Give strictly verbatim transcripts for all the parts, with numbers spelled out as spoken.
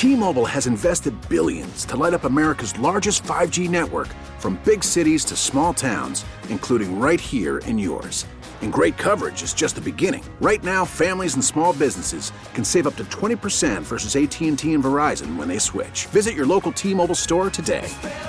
T-Mobile has invested billions to light up America's largest five G network, from big cities to small towns, including right here in yours. And great coverage is just the beginning. Right now, families and small businesses can save up to twenty percent versus A T and T and Verizon when they switch. Visit your local T-Mobile store today.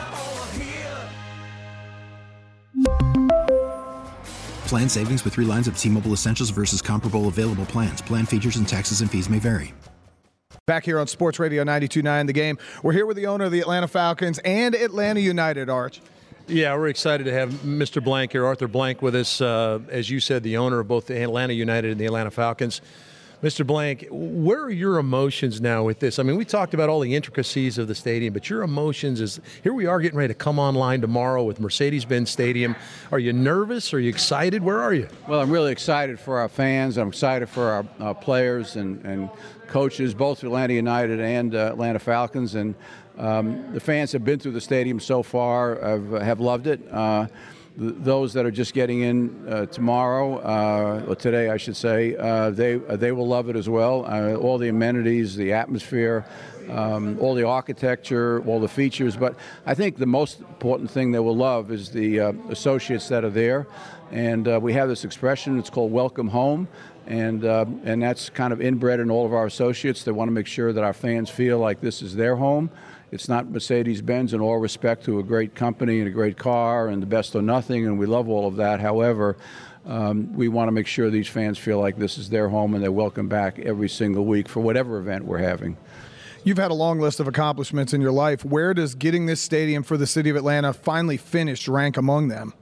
Plan savings with three lines of T-Mobile Essentials versus comparable available plans. Plan features and taxes and fees may vary. Back here on Sports Radio ninety-two point nine The Game. We're here with the owner of the Atlanta Falcons and Atlanta United, Arch. Yeah, we're excited to have Mister Blank here, Arthur Blank, with us. Uh, as you said, the owner of both the Atlanta United and the Atlanta Falcons. Mister Blank, where are your emotions now with this? I mean, we talked about all the intricacies of the stadium, but your emotions is, here we are getting ready to come online tomorrow with Mercedes-Benz Stadium. Are you nervous? Are you excited? Where are you? Well, I'm really excited for our fans. I'm excited for our, our players and, and coaches, both Atlanta United and uh, Atlanta Falcons. And um, the fans have been through the stadium so far, have, have loved it. Uh, Those that are just getting in uh, tomorrow, uh, or today I should say, uh, they uh, they will love it as well. Uh, all the amenities, the atmosphere, um, all the architecture, all the features. But I think the most important thing they will love is the uh, associates that are there. And uh, we have this expression, it's called welcome home. And, uh, and that's kind of inbred in all of our associates. They want to make sure that our fans feel like this is their home. It's not Mercedes-Benz, in all respect to a great company and a great car and the best or nothing, and we love all of that. However, um, we want to make sure these fans feel like this is their home and they're welcome back every single week for whatever event we're having. You've had a long list of accomplishments in your life. Where does getting this stadium for the city of Atlanta finally finished rank among them?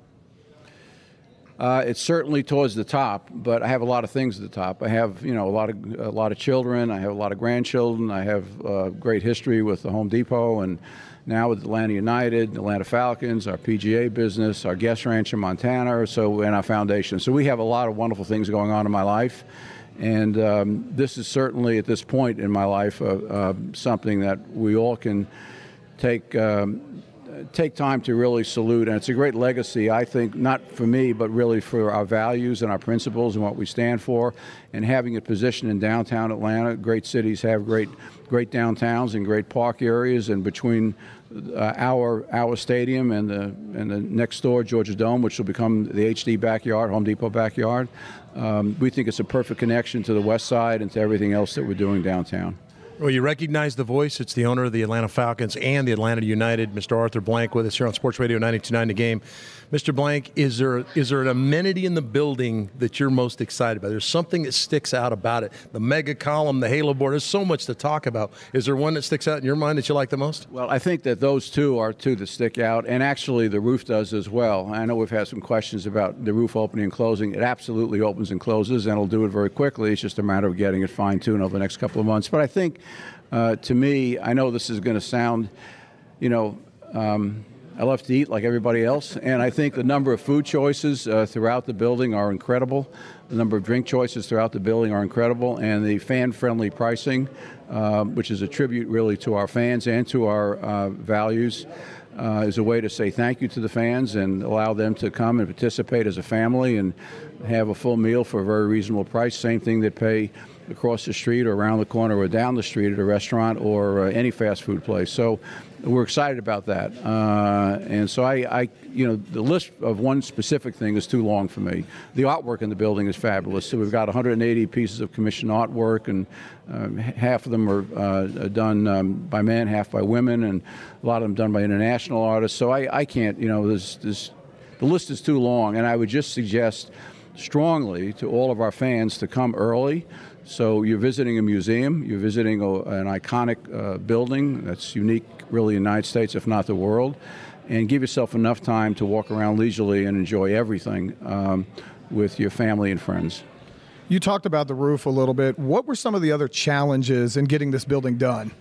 Uh, it's certainly towards the top, but I have a lot of things at the top. I have, you know, a lot of a lot of children. I have a lot of grandchildren. I have uh, great history with the Home Depot, and now with Atlanta United, Atlanta Falcons, our P G A business, our guest ranch in Montana, so and our foundation. So we have a lot of wonderful things going on in my life, and um, this is certainly at this point in my life uh, uh, something that we all can take. Um, take time to really salute, and it's a great legacy, I think, not for me, but really for our values and our principles and what we stand for, and having it positioned in downtown Atlanta. Great cities have great great downtowns and great park areas, and between uh, our our stadium and the and the next door Georgia Dome, which will become the H D backyard, Home Depot backyard, um, we think it's a perfect connection to the west side and to everything else that we're doing downtown. Well, you recognize the voice. It's the owner of the Atlanta Falcons and the Atlanta United, Mister Arthur Blank, with us here on Sports Radio ninety-two point nine The Game. Mister Blank, is there is there an amenity in the building that you're most excited about? There's something that sticks out about it. The mega column, the halo board, there's so much to talk about. Is there one that sticks out in your mind that you like the most? Well, I think that those two are two that stick out, and actually the roof does as well. I know we've had some questions about the roof opening and closing. It absolutely opens and closes, and it'll do it very quickly. It's just a matter of getting it fine-tuned over the next couple of months. But I think, uh, to me, I know this is going to sound, you know, um, I love to eat like everybody else, and I think the number of food choices uh, throughout the building are incredible. The number of drink choices throughout the building are incredible, and the fan-friendly pricing, uh, which is a tribute really to our fans and to our uh, values, uh, is a way to say thank you to the fans and allow them to come and participate as a family and have a full meal for a very reasonable price. Same thing they pay across the street or around the corner or down the street at a restaurant or uh, any fast food place. So we're excited about that. Uh, and so I, I, you know, the list of one specific thing is too long for me. The artwork in the building is fabulous. So we've got one hundred eighty pieces of commissioned artwork, and um, half of them are uh, done um, by men, half by women, and a lot of them done by international artists. So I, I can't, you know, there's, there's, the list is too long, and I would just suggest strongly to all of our fans to come early. So you're visiting a museum, you're visiting a, an iconic uh, building that's unique really in the United States, if not the world, and give yourself enough time to walk around leisurely and enjoy everything um, with your family and friends. You talked about the roof a little bit. What were some of the other challenges in getting this building done?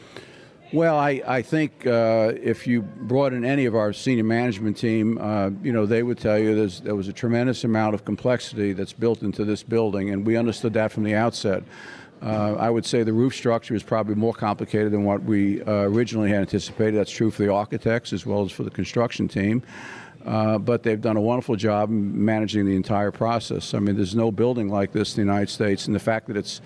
Well, I, I think uh, if you brought in any of our senior management team, uh, you know, they would tell you there's, there was a tremendous amount of complexity that's built into this building, and we understood that from the outset. Uh, I would say the roof structure is probably more complicated than what we uh, originally had anticipated. That's true for the architects as well as for the construction team. Uh, but they've done a wonderful job in managing the entire process. I mean, there's no building like this in the United States, and the fact that it's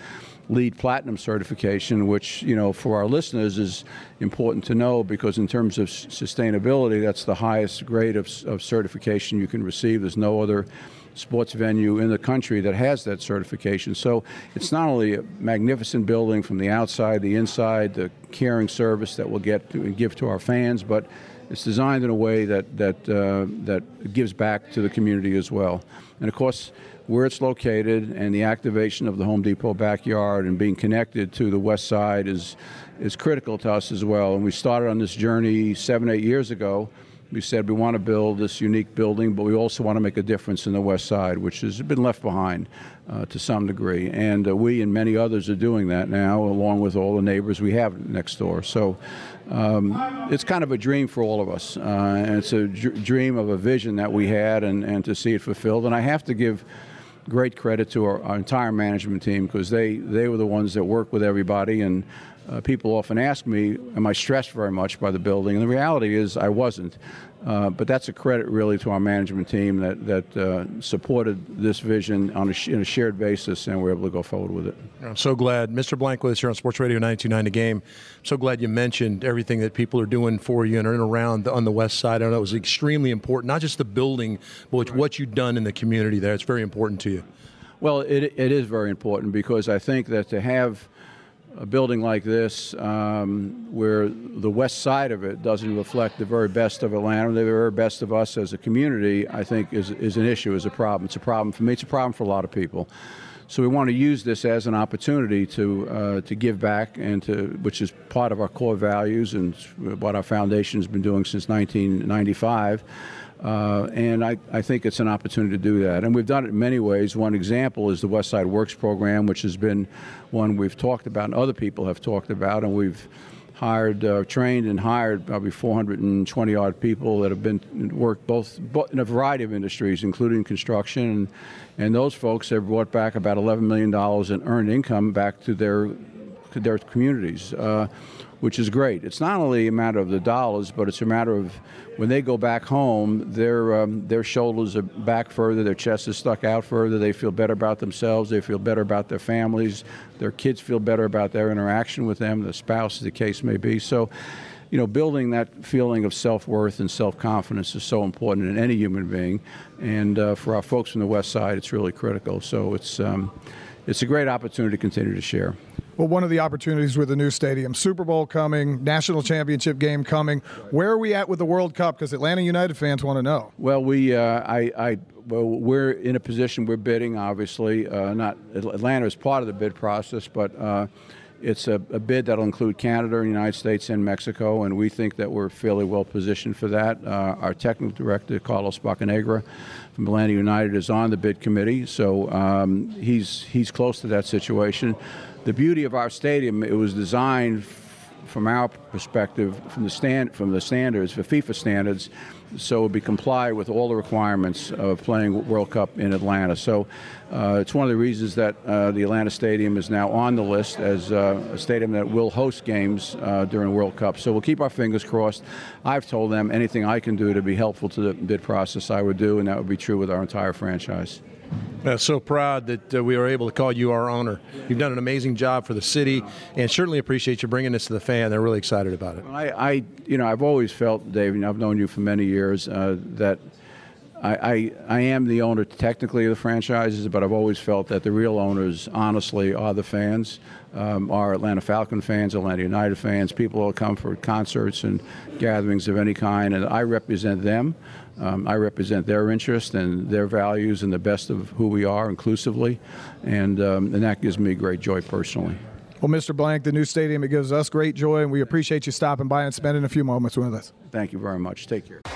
LEED Platinum certification, which, you know, for our listeners is important to know because in terms of s- sustainability, that's the highest grade of, of certification you can receive. There's no other sports venue in the country that has that certification. So it's not only a magnificent building from the outside, the inside, the caring service that we'll get to and give to our fans, but it's designed in a way that that uh, that gives back to the community as well. And of course, where it's located and the activation of the Home Depot backyard and being connected to the west side is is critical to us as well. And we started on this journey seven, eight years ago. We said we want to build this unique building, but we also want to make a difference in the west side, which has been left behind uh, to some degree. And uh, we and many others are doing that now, along with all the neighbors we have next door. So um, it's kind of a dream for all of us. Uh, and it's a dr- dream of a vision that we had and, and to see it fulfilled. And I have to give great credit to our, our entire management team because they, they were the ones that worked with everybody. And Uh, people often ask me, am I stressed very much by the building? And the reality is I wasn't. Uh, but that's a credit really to our management team that, that uh, supported this vision on a, sh- on a shared basis, and we're able to go forward with it. I'm so glad. Mister Blank with us here on Sports Radio ninety-two point nine The Game. I'm so glad you mentioned everything that people are doing for you and around the, on the west side. I know it was extremely important, not just the building, but what you've done in the community there. It's very important to you. Well, it, it is very important because I think that to have a building like this, um, where the west side of it doesn't reflect the very best of Atlanta, the very best of us as a community, I think is, is an issue, is a problem. It's a problem for me. It's a problem for a lot of people. So we want to use this as an opportunity to uh, to give back, and to which is part of our core values and what our foundation has been doing since nineteen ninety-five. Uh, and I, I think it's an opportunity to do that. And we've done it in many ways. One example is the West Side Works program, which has been one we've talked about and other people have talked about. And we've hired, uh, trained and hired probably four hundred twenty odd people that have been worked both, both in a variety of industries, including construction. And, and those folks have brought back about eleven million dollars in earned income back to their, to their communities. Uh, which is great. It's not only a matter of the dollars, but it's a matter of when they go back home, their um, their shoulders are back further, their chest is stuck out further, they feel better about themselves, they feel better about their families, their kids feel better about their interaction with them, the spouse, as the case may be. So, you know, building that feeling of self-worth and self-confidence is so important in any human being. And uh, for our folks from the West Side, it's really critical. So it's um, it's a great opportunity to continue to share. Well, one of the opportunities with the new stadium, Super Bowl coming, national championship game coming. Where are we at with the World Cup? Because Atlanta United fans want to know. Well, we, uh, I, I, well, we're in a position. We're bidding, obviously. Uh, not Atlanta is part of the bid process, but uh, it's a, a bid that'll include Canada, the United States, and Mexico, and we think that we're fairly well positioned for that. Uh, our technical director, Carlos Bocanegra, from Atlanta United, is on the bid committee, so um, he's he's close to that situation. The beauty of our stadium, it was designed f- from our perspective, from the stand, from the standards, for FIFA standards, so it would be comply with all the requirements of playing World Cup in Atlanta. So uh, it's one of the reasons that uh, the Atlanta Stadium is now on the list as uh, a stadium that will host games uh, during World Cup. So we'll keep our fingers crossed. I've told them anything I can do to be helpful to the bid process, I would do, and that would be true with our entire franchise. Uh, so proud that uh, we were able to call you our owner. You've done an amazing job for the city, and certainly appreciate you bringing this to the fan. They're really excited about it. I, I you know, I've always felt, Dave, and I've known you for many years, uh, that I, I, I am the owner technically of the franchises, but I've always felt that the real owners, honestly, are the fans, um, are Atlanta Falcon fans, Atlanta United fans, people who come for concerts and gatherings of any kind, and I represent them. Um, I represent their interests and their values and the best of who we are inclusively, and, um, and that gives me great joy personally. Well, Mister Blank, the new stadium, it gives us great joy, and we appreciate you stopping by and spending a few moments with us. Thank you very much. Take care.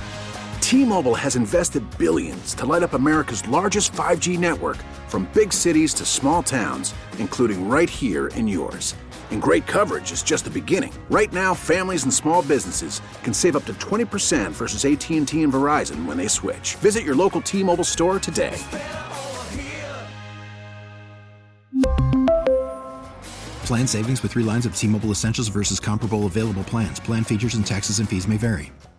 T-Mobile has invested billions to light up America's largest five G network, from big cities to small towns, including right here in yours. And great coverage is just the beginning. Right now, families and small businesses can save up to twenty percent versus A T and T and Verizon when they switch. Visit your local T-Mobile store today. Plan savings with three lines of T-Mobile Essentials versus comparable available plans. Plan features and taxes and fees may vary.